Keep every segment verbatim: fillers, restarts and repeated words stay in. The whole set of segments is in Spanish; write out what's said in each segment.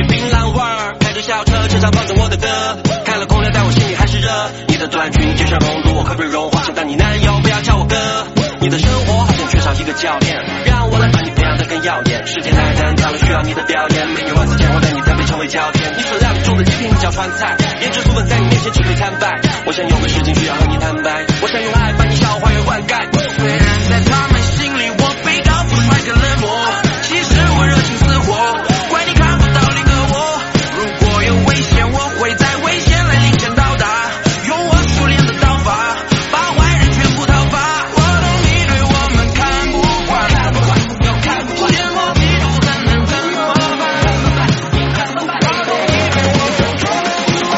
点槟榔味儿，开着小车，车上放着我的歌，开了空调，但我心里还是热。你的短裙街上融入，我可不可以融化？想当你男友，不要叫我哥。你的生活好像缺少一个教练，让我来把你培养得更耀眼。世界太难，他们需要你的表演。每天晚自间，我带你三杯成为焦点。你所料理中的极品小川菜，颜值素本在你面前只会参拜。我想有个事情需要和你坦白，我想用爱把你笑花园灌溉。虽然在他们心里我被高富帅给冷漠，其实我热情似火，怪你看不到另个我。如果有危险，我会在危险来临前到达，用我熟练的刀法把坏人全部讨伐。我懂你对我们看不惯，看不惯又看不惯，羡慕嫉妒恨能怎么办？我懂你对我们看不惯。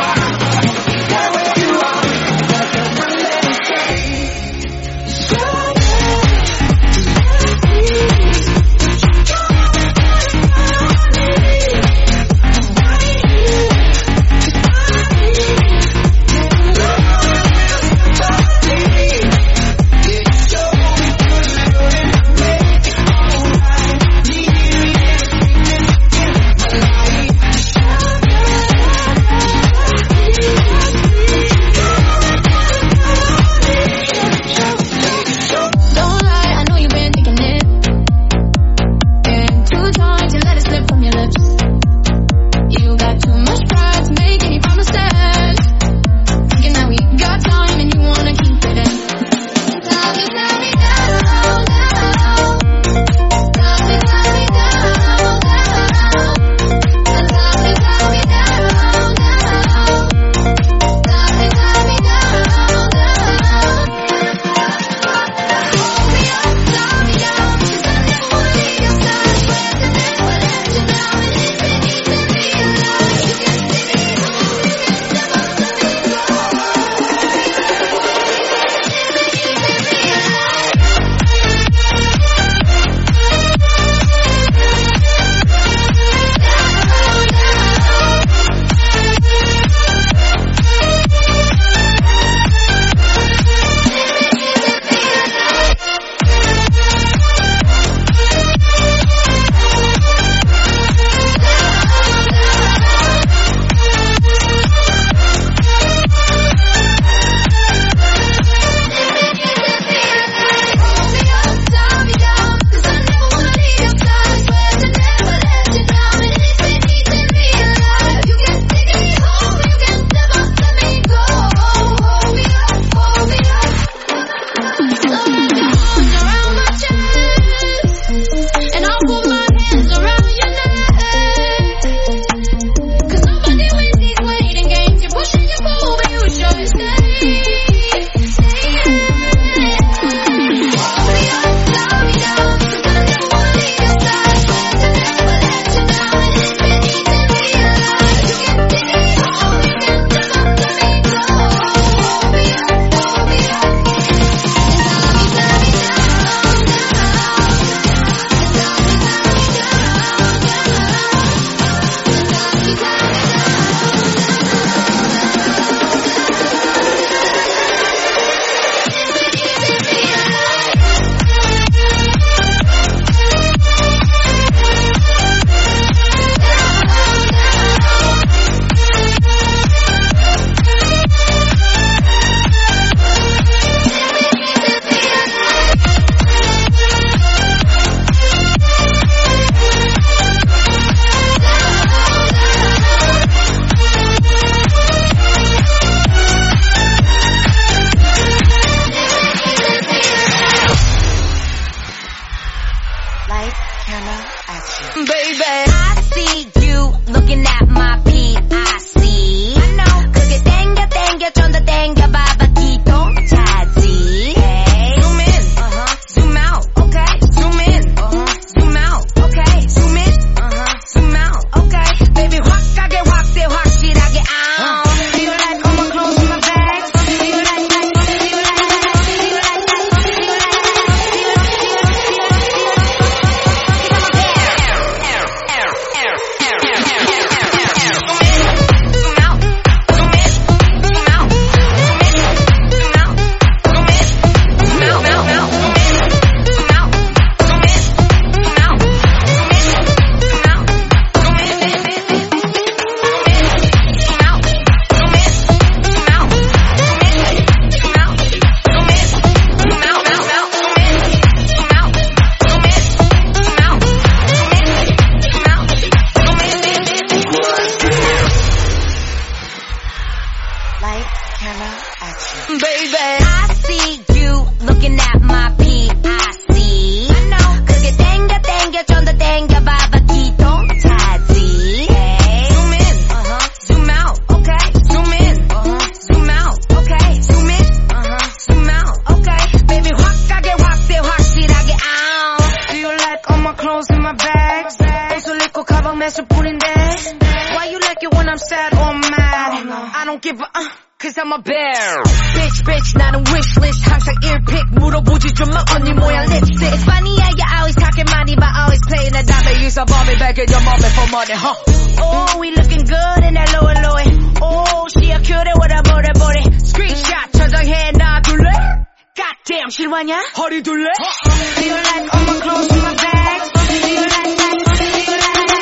매수 뿐인데 Why you like it when I'm sad or mad? I don't give a uh Cause I'm a bear Bitch bitch 나는 wishlist 항상 earpick 물어보지 좀 마 언니 모양 lipstick It's funny how you always talking money but always playing the dummy Use a bomb back in your moment for money huh? Oh we looking good in that low and low Oh she a cutie with a booty booty Screenshot 저장해 놔둘래? Goddamn 실화냐? 허리 둘래? Do you like all my clothes in my bag? Do you like that? Do you like that?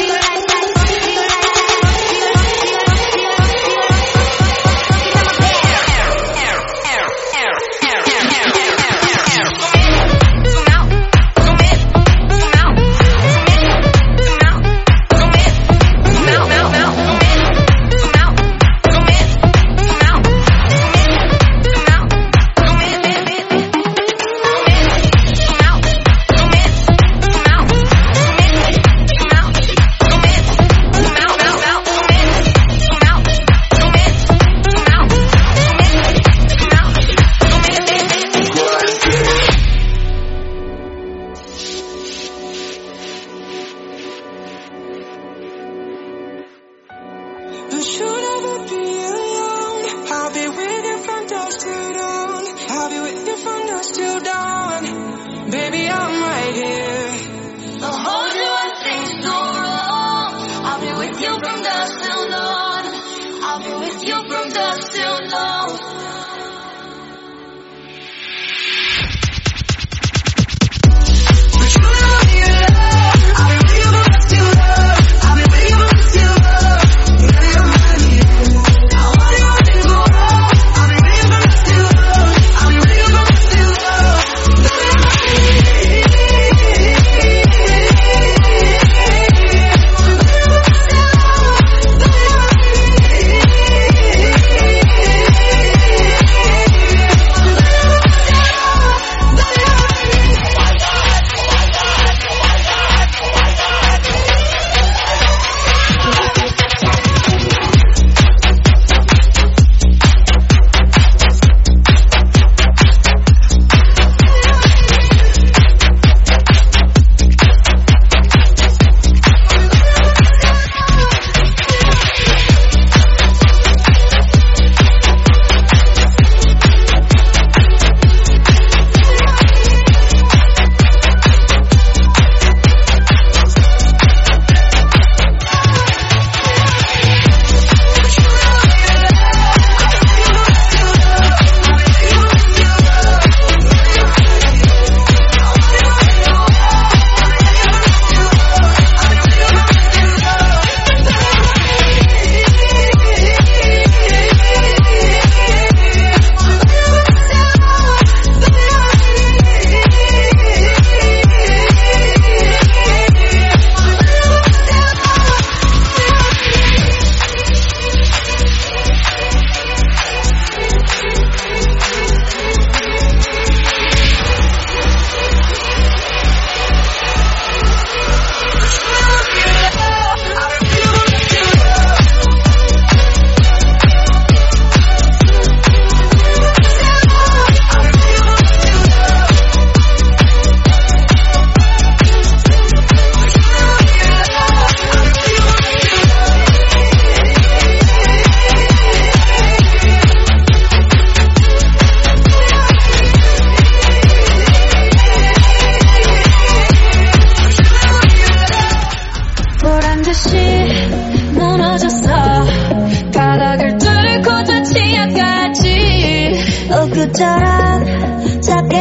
그처럼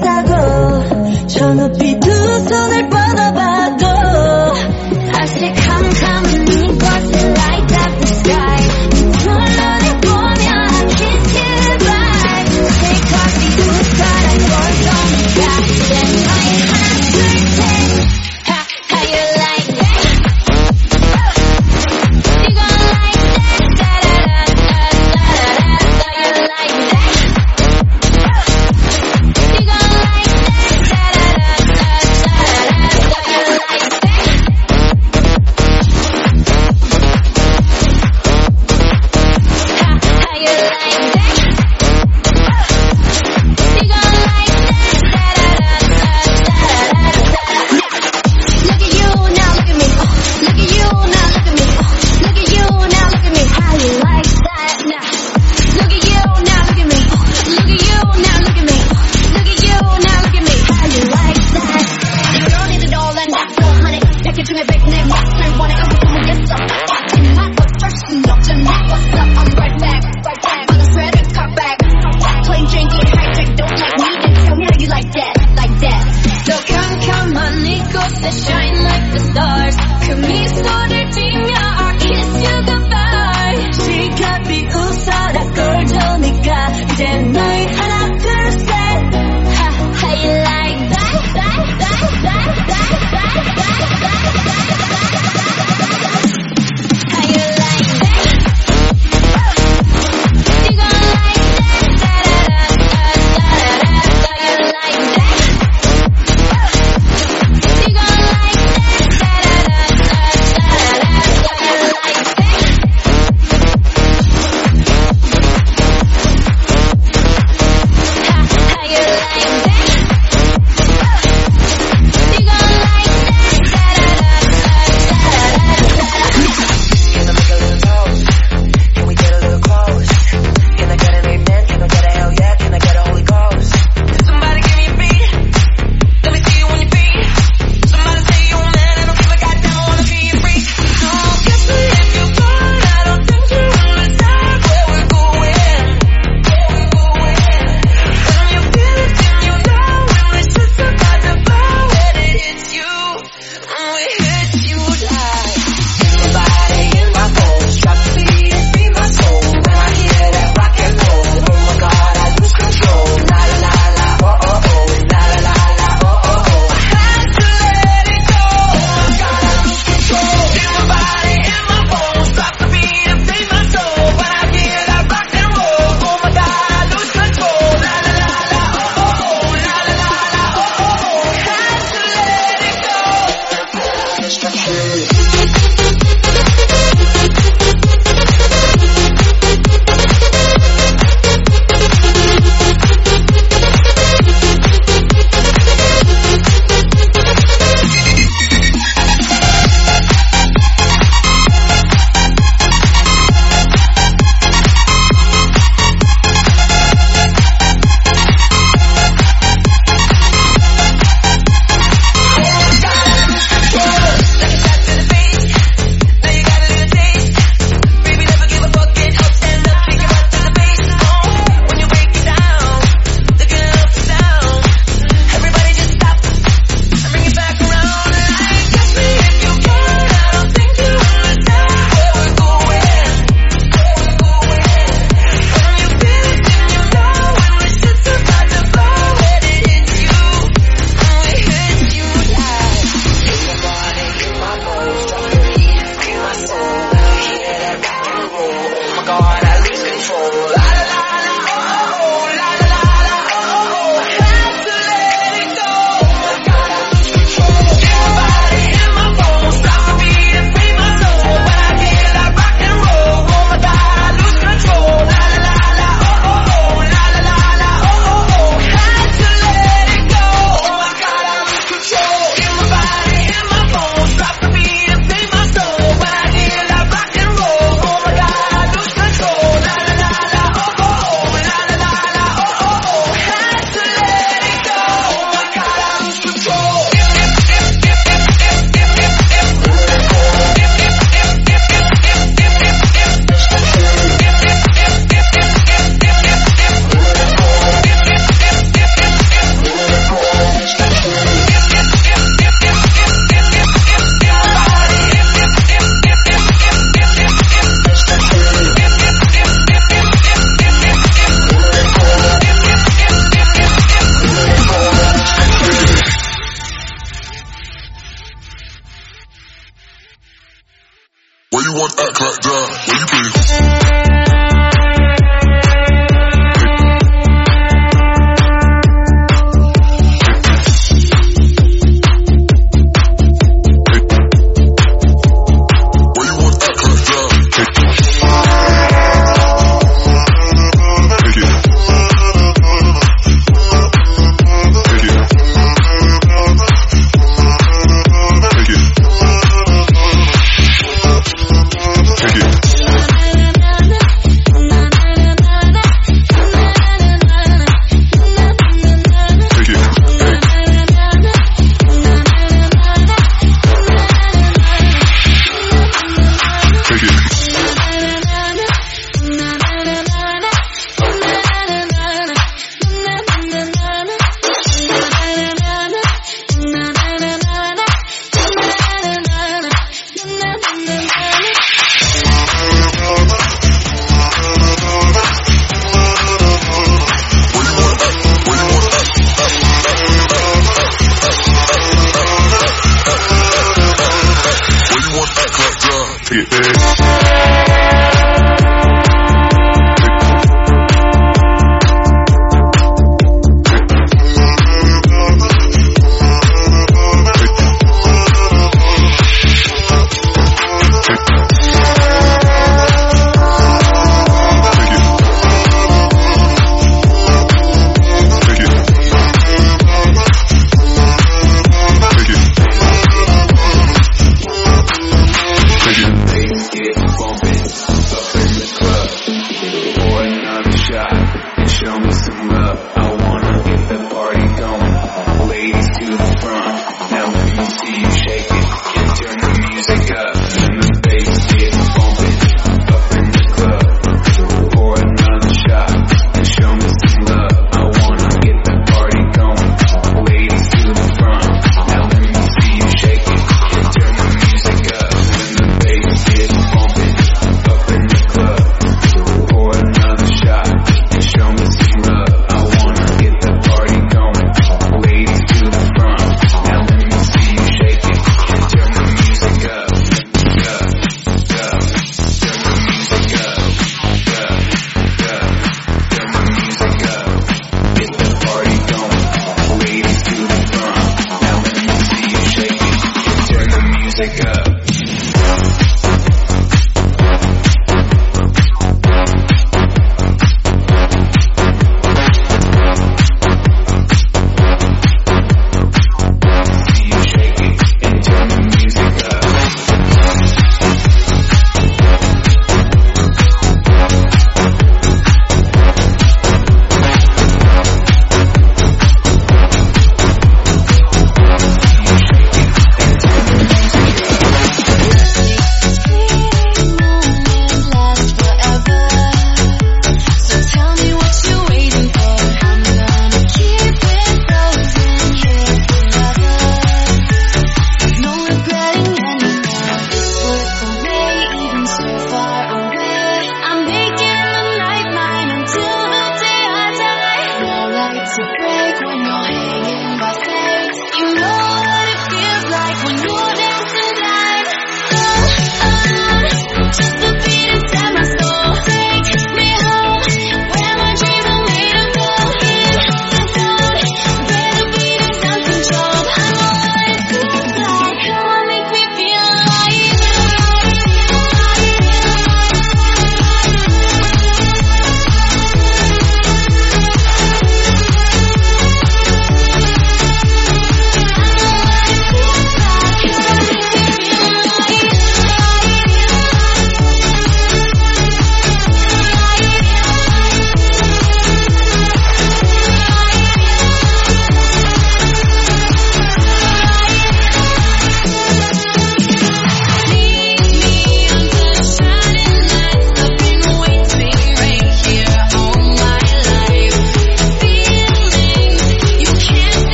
잡겠다고 저 높이 두 손을 뻗어봐도 I say come come 이곳에 light up the sky 두 눈을 보면 I kiss you right Take off the 우선한 골동이가 Stand by 하나 둘셋 How you like that? You gon' like that Da-da-da-da-da-da-da You like that? You gon' like that Da-da-da-da-da-da You like that? Why you want act like that? Why you be?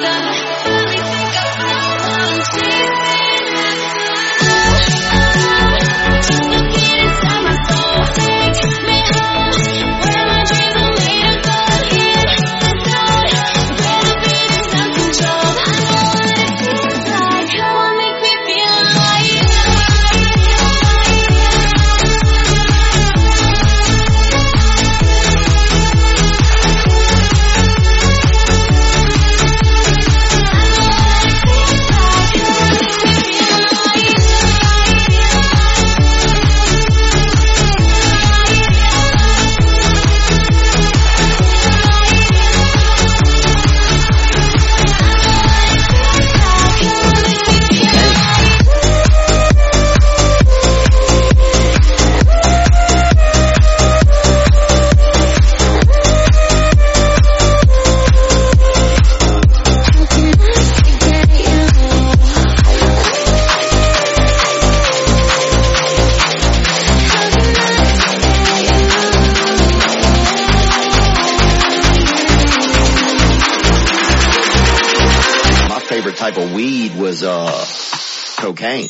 We'll be right back. of weed was uh cocaine.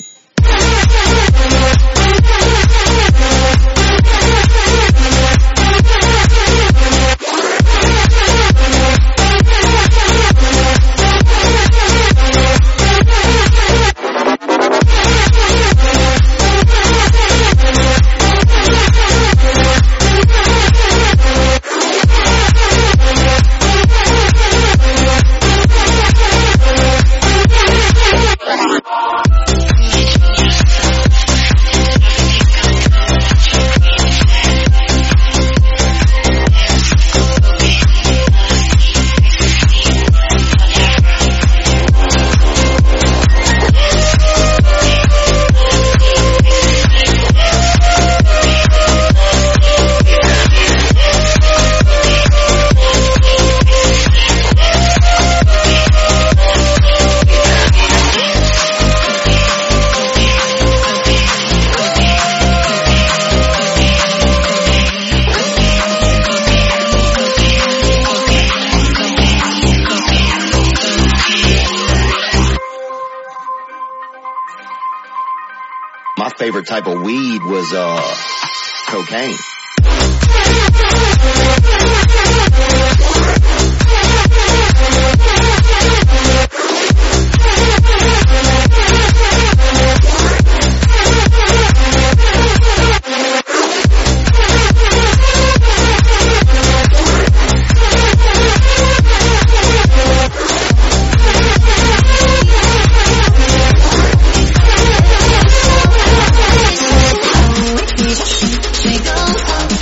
My favorite type of weed was uh cocaine.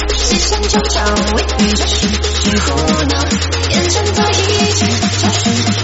为你这是谁糊弄，眼神早已经消失。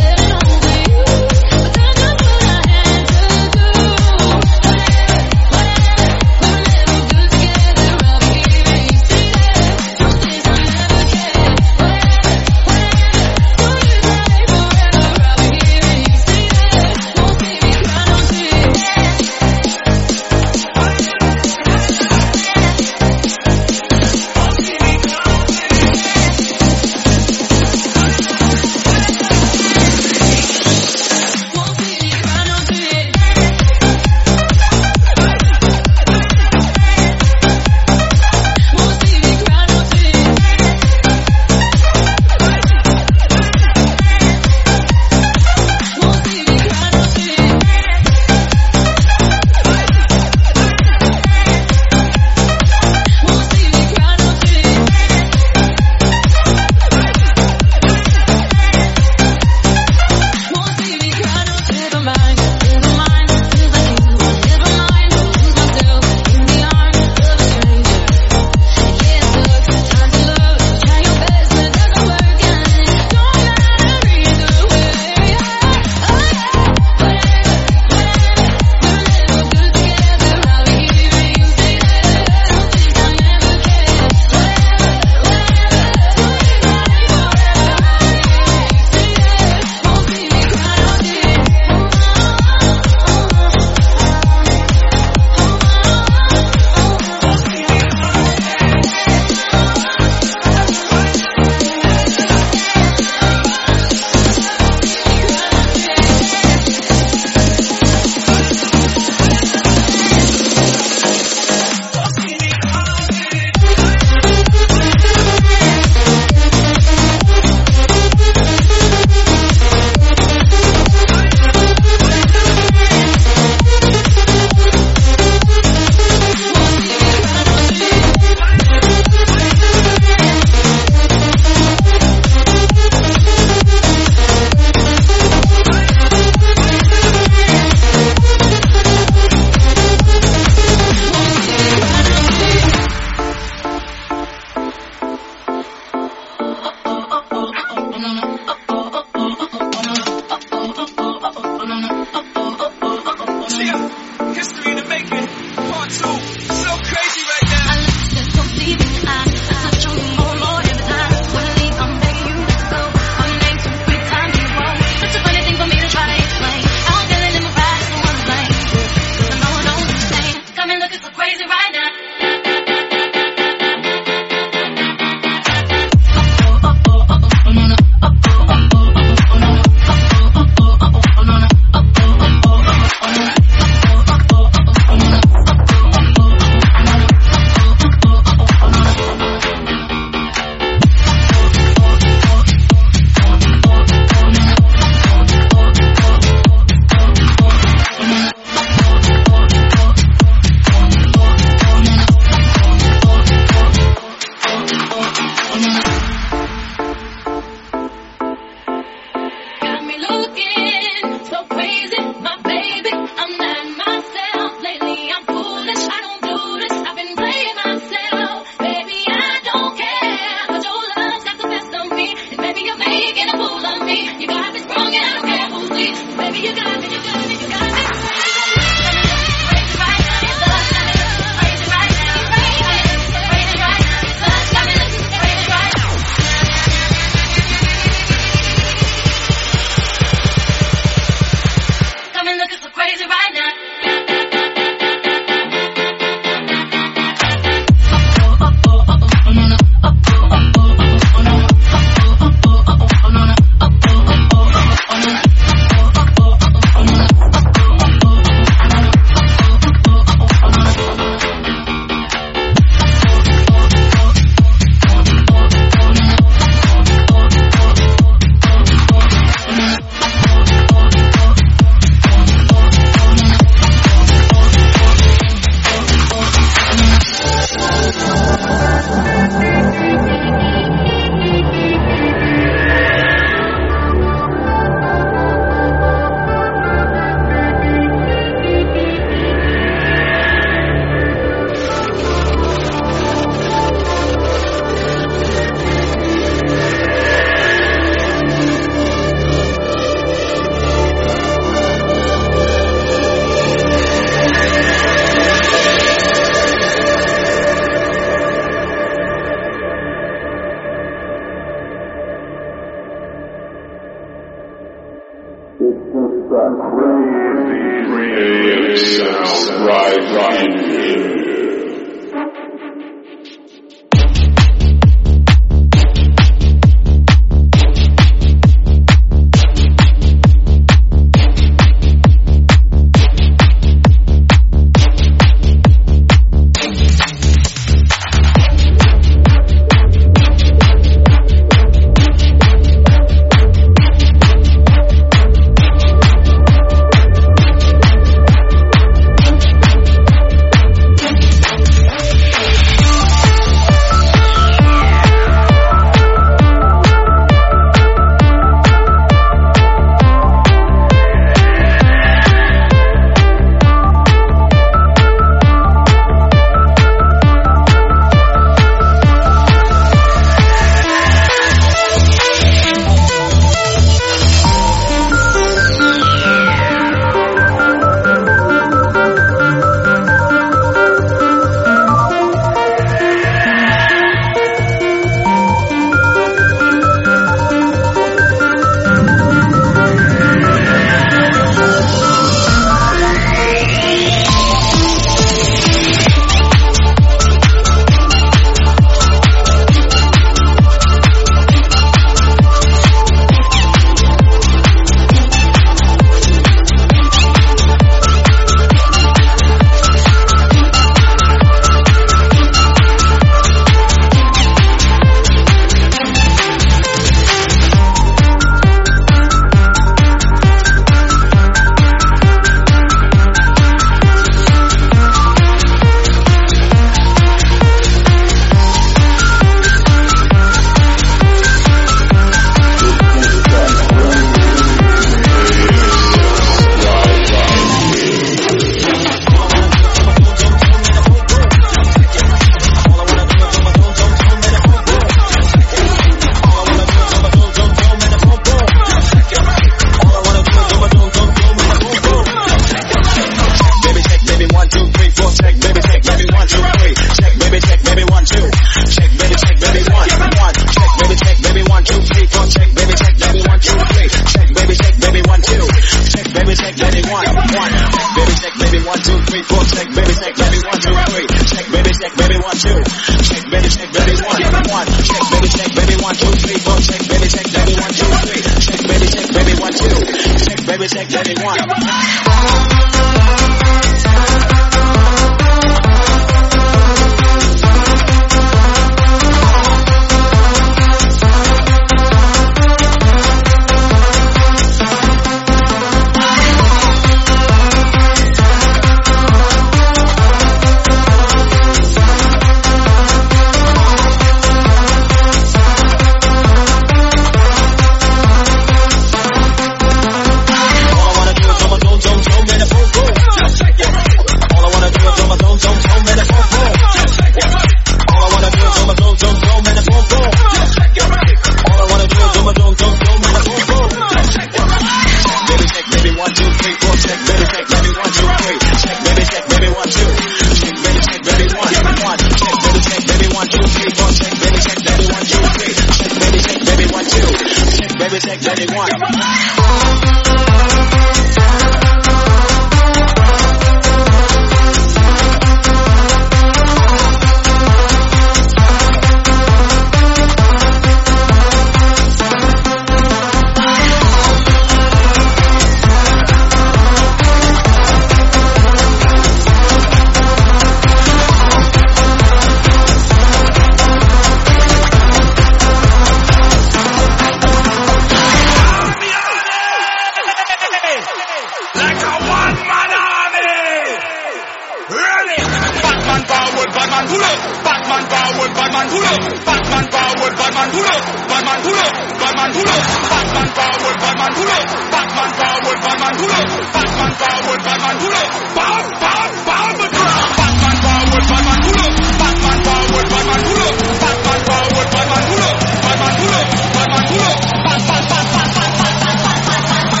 man pull up, bad man forward, bad man pull up, bad man pull up, bad man pull up, bad man forward, bad man pull up, bad man forward, bad man pull up, bad man forward, bad man pull up, bad, bad, bad, bad, bad man forward, bad man pull up, bad man forward, bad man pull up, bad man forward, bad man pull up, bad man pull up, bad man pull up, bad, bad, bad, bad, bad, bad, bad, bad, bad,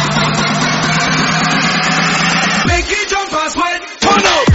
bad. Make it jump and sweat, turn up.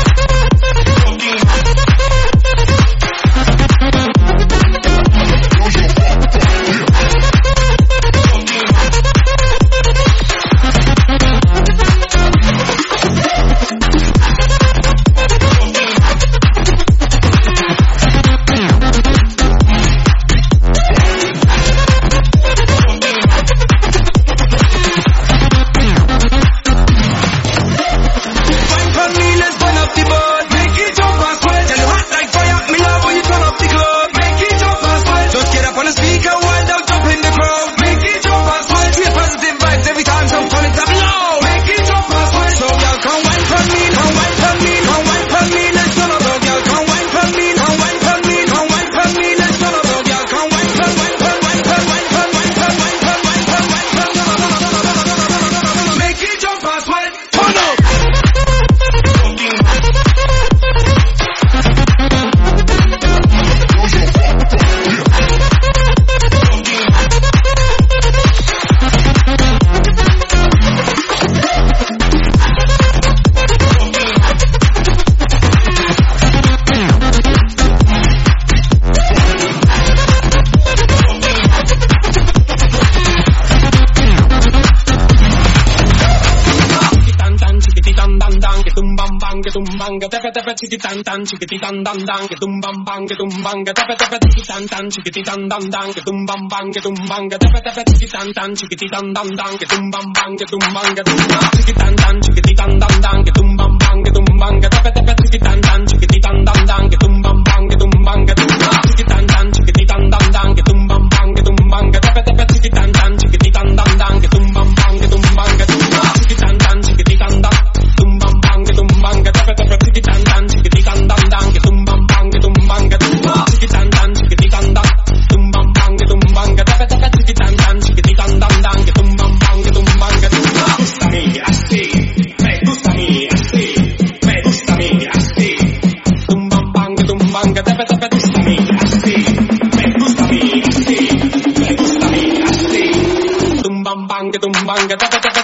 Chicky tan tan, chickity tan dan dan, get tum bam bang, get tum bang, get tap tap chicky tan tan, chickity tan dan dan, get tum bam bang, get tum bang, get tap tap chicky tan tan, chickity tan dan dan, get tum bam bang, get tum bang, get tum chicky tan tan, chickity tan dan dan, get tum bam bang, get tum bang, get tap tap chicky tan tan, chickity tan dan dan, get tum bam bang, get tum bang, get tum chicky tan tan, chickity tan dan dan, get tum bam bang, get tum bang, get tap tap chicky tan tan, chickity tan dan dan, get tum bam bang, get tum bang, get tum chicky tan tan, chickity tan dan, tum bam bang, get tum bang, get tap tap chicky tan tan, chickity tan dan dan, get tum bam bang, get tum bang, get tum chicky tan tan, chickity tan dan, tum bam bang, get tum bang, get tap tap chicky tan tan, chickity tan dan dan, get tum bam bang, get tum bang, get tum gusta mi así, me gusta mi así, me gusta mi así, tum bam bang, get tum bang, get tap tap gusta mi así, me gusta mi así, me gusta mi así, tum bam bang, get tum bang, get tap tap.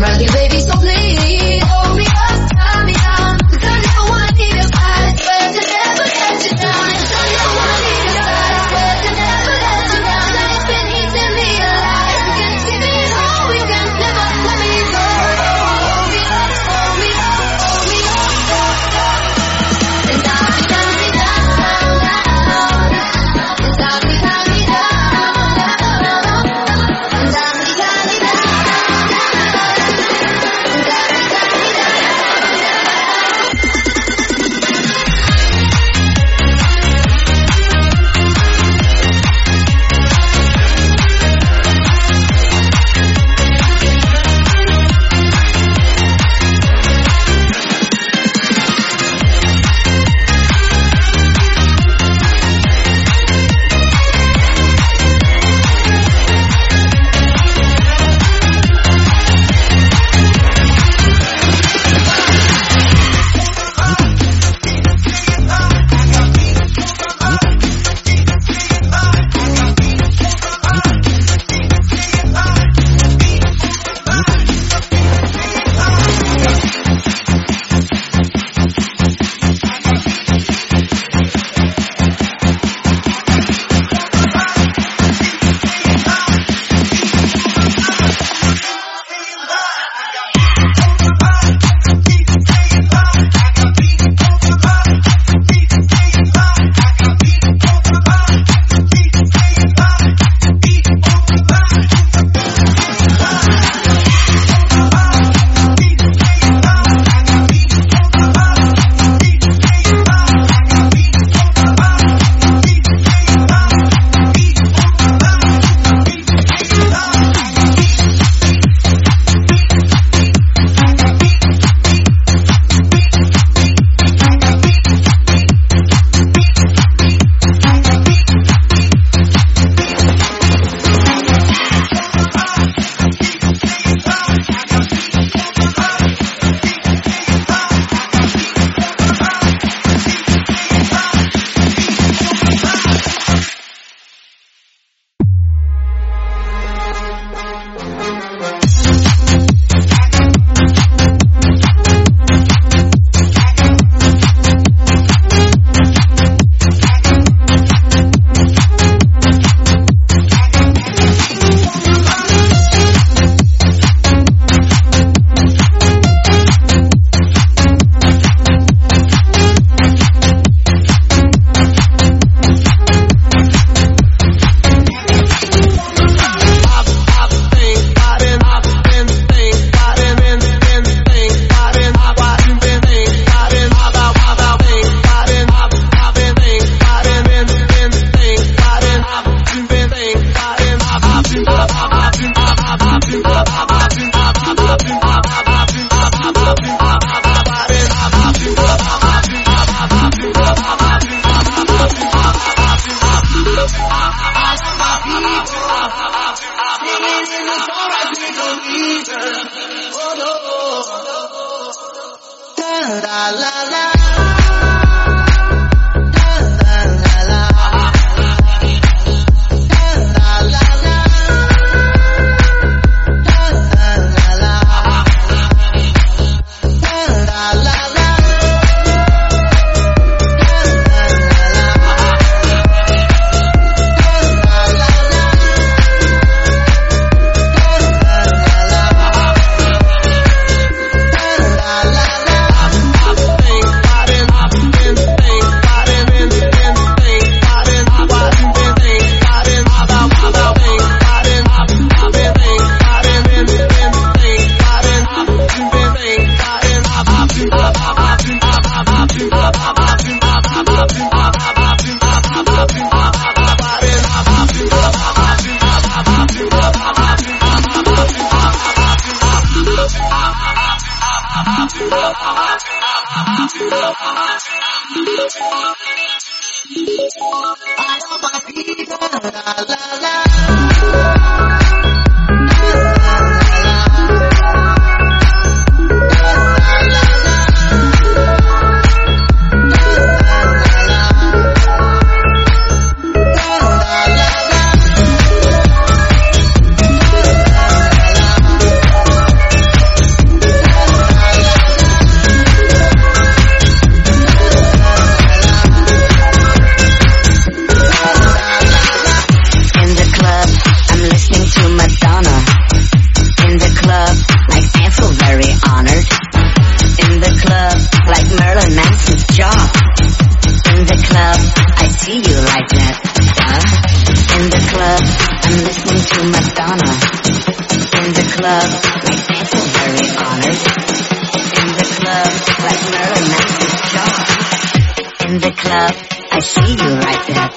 ready, baby, so please hold me up, tie me down. Cause I never wanna leave your side, I swear to never let you down. I never wanna leave your side, I swear to never let you down. And it's been eating me alive, you can keep me whole, you can never let me go. Hold me up, hold me up, hold me up, up, up. And I'll be down, be down, down, down. And I'll be down, be down, down. And I'll be down, be down. see you like that. Uh, in the club, I'm listening to Madonna. In the club, my pants are very honored. In the club, like Marilyn Manson's jaw. In the club, I see you like that.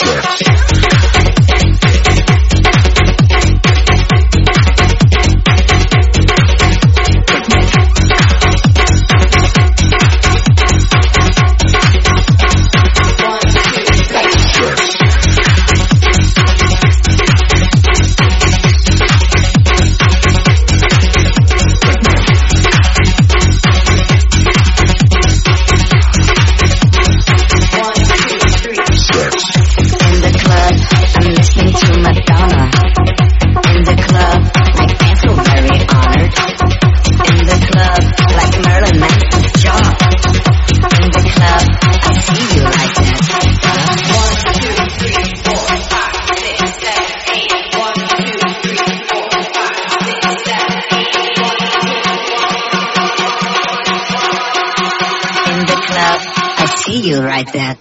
You right that.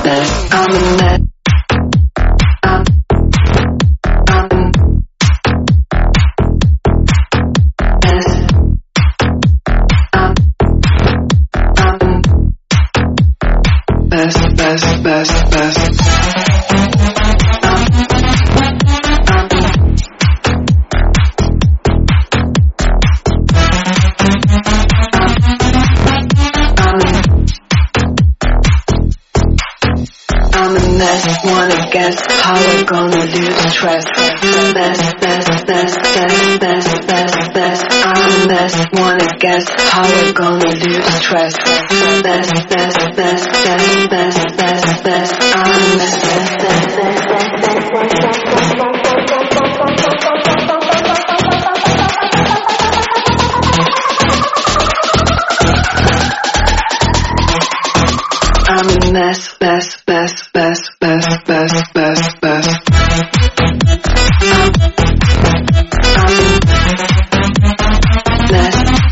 mess, I'm a mess. I'm, I'm a mess. I'm, I'm a best, best, best, best. Wanna guess how we're gonna lose stress. Best, best, best, best, best, best, best. I'm a mess. Wanna guess how we're gonna lose stress. Best, best, best, best, best, best, best. I'm a mess. Best, best, best, best, I'm a mess, best, best, best, best, best, best, best. I'm a mess.